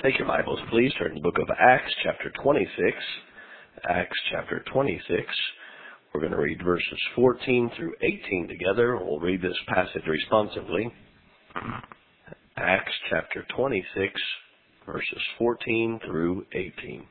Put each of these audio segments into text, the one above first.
Take your Bibles, please. Turn to the book of Acts, chapter 26. Acts, chapter 26. We're going to read verses 14 through 18 together. We'll read this passage responsively. Acts, chapter 26, verses 14 through 18.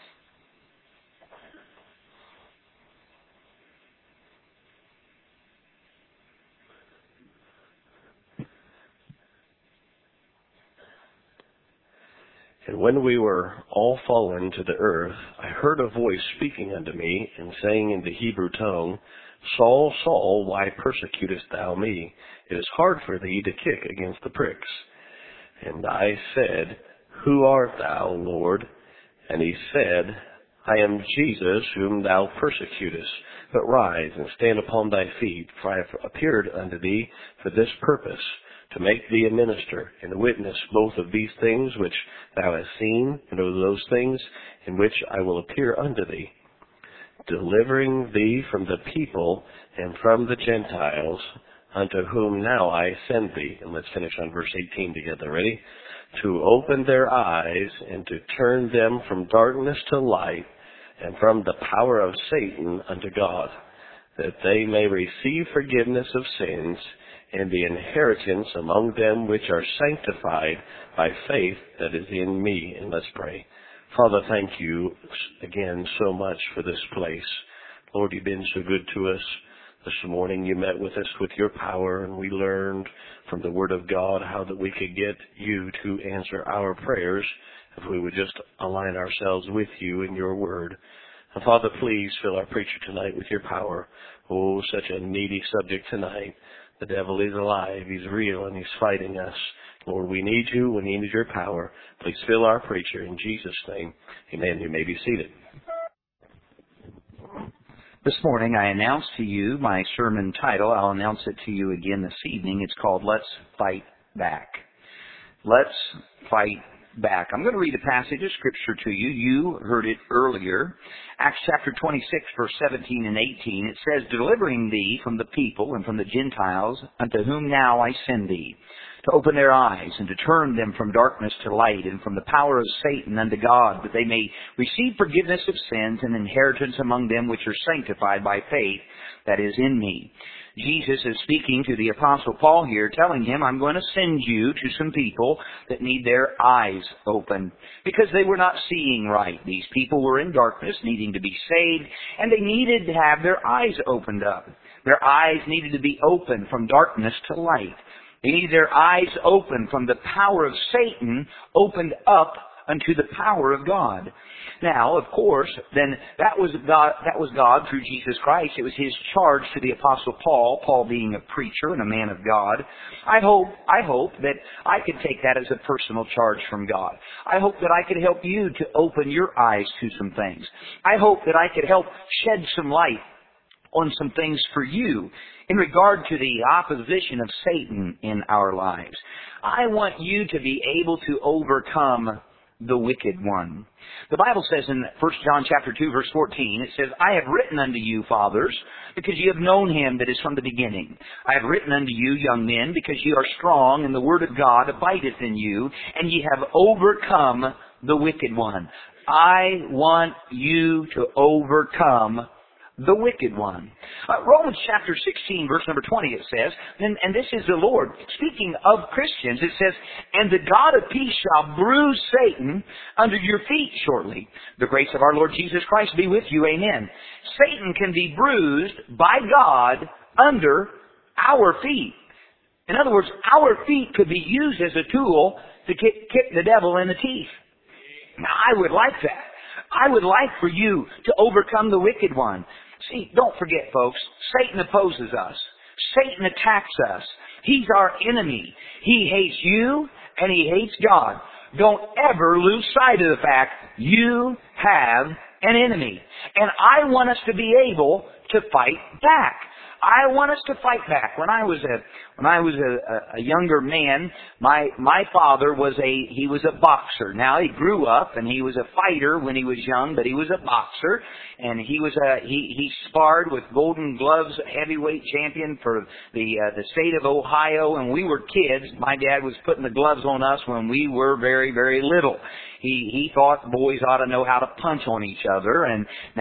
And when we were all fallen to the earth, I heard a voice speaking unto me, and saying in the Hebrew tongue, Saul, Saul, why persecutest thou me? It is hard for thee to kick against the pricks. And I said, Who art thou, Lord? And he said, I am Jesus, whom thou persecutest. But rise and stand upon thy feet, for I have appeared unto thee for this purpose, to make thee a minister, and a witness both of these things which thou hast seen, and of those things in which I will appear unto thee, delivering thee from the people and from the Gentiles, unto whom now I send thee. And let's finish on verse 18 together. Ready? To open their eyes, and to turn them from darkness to light, and from the power of Satan unto God, that they may receive forgiveness of sins, and the inheritance among them which are sanctified by faith that is in me. And let's pray. Father, thank you again so much for this place. Lord, you've been so good to us. This morning you met with us with your power, and we learned from the Word of God how that we could get you to answer our prayers if we would just align ourselves with you in your Word. And Father, please fill our preacher tonight with your power. Oh, such a needy subject tonight. The devil is alive, he's real, and he's fighting us. Lord, we need you, we need your power. Please fill our preacher in Jesus' name. Amen. You may be seated. This morning I announced to you my sermon title. I'll announce it to you again this evening. It's called Let's Fight Back. Let's Fight Back. I'm going to read a passage of Scripture to you. You heard it earlier. Acts chapter 26, verse 17 and 18. It says, Delivering thee from the people and from the Gentiles, unto whom now I send thee, to open their eyes and to turn them from darkness to light, and from the power of Satan unto God, that they may receive forgiveness of sins and inheritance among them which are sanctified by faith that is in me. Jesus is speaking to the Apostle Paul here, telling him, I'm going to send you to some people that need their eyes open, because they were not seeing right. These people were in darkness, needing to be saved, and they needed to have their eyes opened up. Their eyes needed to be opened from darkness to light. They needed their eyes open from the power of Satan, opened up unto the power of God. Now, of course, then that was God through Jesus Christ. It was His charge to the Apostle Paul, Paul being a preacher and a man of God. I hope that I could take that as a personal charge from God. I hope that I could help you to open your eyes to some things. I hope that I could help shed some light on some things for you in regard to the opposition of Satan in our lives. I want you to be able to overcome the wicked one. The Bible says in 1 John chapter 2, verse 14, it says, I have written unto you, fathers, because ye have known him that is from the beginning. I have written unto you, young men, because ye are strong, and the word of God abideth in you, and ye have overcome the wicked one. I want you to overcome the wicked one. Romans chapter 16, verse number 20, it says, and this is the Lord, speaking of Christians, it says, And the God of peace shall bruise Satan under your feet shortly. The grace of our Lord Jesus Christ be with you. Amen. Satan can be bruised by God under our feet. In other words, our feet could be used as a tool to kick the devil in the teeth. Now, I would like that. I would like for you to overcome the wicked one. See, don't forget, folks, Satan opposes us. Satan attacks us. He's our enemy. He hates you, and he hates God. Don't ever lose sight of the fact you have an enemy. And I want us to be able to fight back. I want us to fight back. When I was a younger man, my father was a boxer. Now he grew up and he was a fighter when he was young, but he was a boxer, and he sparred with Golden Gloves heavyweight champion for the state of Ohio, and we were kids. My dad was putting the gloves on us when we were very, very little. He thought boys ought to know how to punch on each other, and